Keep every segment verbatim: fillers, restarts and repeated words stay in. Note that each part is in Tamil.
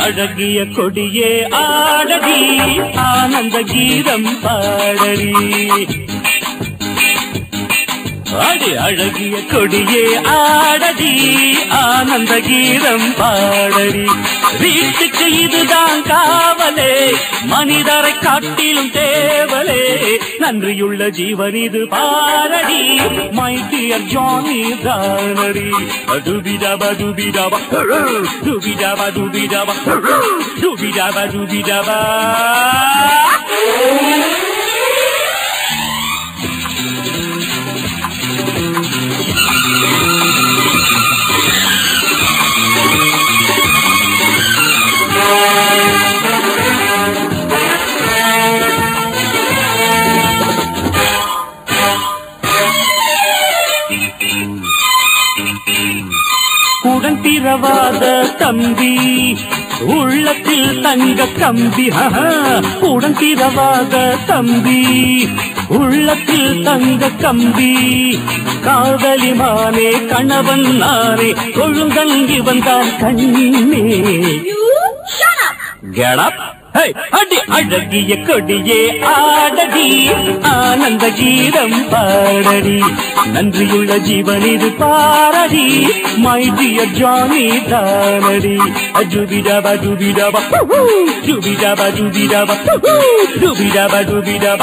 அழகிய கொடியே ஆடடி ஆனந்த கீதம் பாடடி அடி அழகிய கொடியே ஆடடி ஆனந்த கீதம் பாடடி வீட்டுக்கு இதுதான் காவலே மனிதரை காட்டிலும் தேவலே நன்றியுள்ள ஜீவன் இது பாரடி மை டியர் ஜானி தானடி டுபிடபா டுபிடபா டுபிடபா டுபிடபா டுபிடபா டுபிடபா உடன் பிறவாத தம்பி உள்ளத்தில் தங்க கம்பி உடன் பிறவாத தம்பி உள்ளத்தில் தங்க கம்பி காதலிமானே கணவன் நானே கொழுங்கன் இவன் தான் கண்ணே Get up! Hey, அடி அழகிய கொடியே ஆடடி ஆனந்த கீதம் பாடடி நன்றியுள்ள ஜீவன் இது பாரடி மை டியர் ஜானி தானடி ஜுபிடபா ஜுபிடபா ஜுபிடபா ஜுபிடபா ஜுபிடபா ஜுபிடபா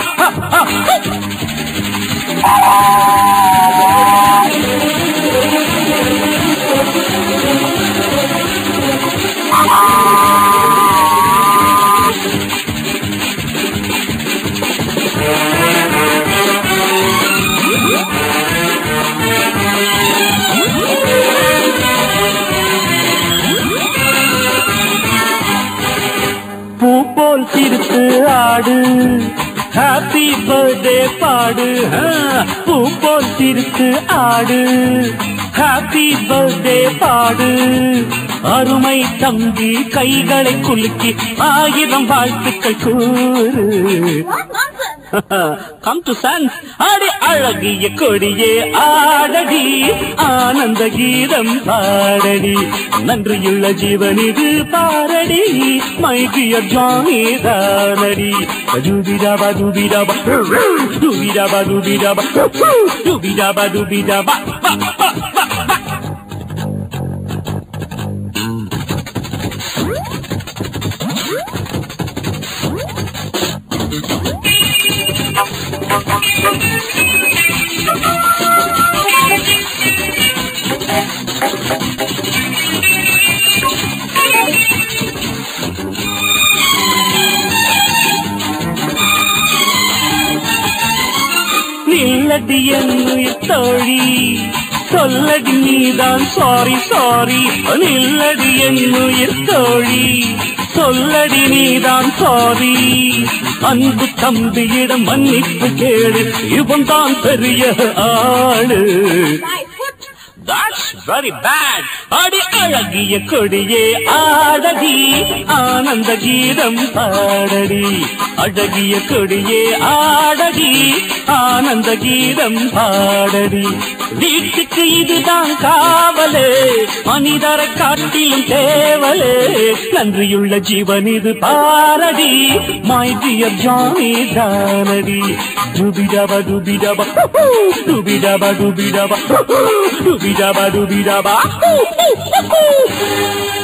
பூ போல் சிரித்து ஆடு ஹாப்பி பர்த்டே பாடு பூ போல் சிரித்து ஆடு ஹாப்பி பர்த்டே பாடு அருமை தம்பி கைகளை குலுக்கி ஆயிரம் வாழ்த்துக்கள் கூறு Come to sense அடி அழகிய கொடியே ஆடடி ஆனந்த கீதம் பாடடி நன்றியுள்ள ஜீவன் இது பாரடி மை டியர் ஜானி தானடி ஜுபிடபா ஜுபிடபா ஜுபிடபா ஜுபிடபா ஜுபிடபா ஜுபிடபா நில்லடி என்னுயிர் தோழி சொல்லடி நீதான் சாரி சாரி நில்லடி என்னுயிர் தோழி சொல்லடி நீதான் சாரி அன்பு தம்பியிடம் மன்னிப்பு கேடு இவன் தான் பெரிய ஆளு That's very bad. அடி அழகிய கொடியே ஆடடி ஆனந்த கீதம் பாடடி அழகிய கொடியே ஆடடி ஆனந்த கீதம் பாடடி வீட்டுக்கு இதுதான் காவலே மனிதரை காட்டிலும் தேவலே நன்றியுள்ள ஜீவன் இது பாரடி மை டியர் ஜானி தானடி டுபிடபா டுபிடபா டுபிடபா டுபிடபா டுபிடபா டுபிடபா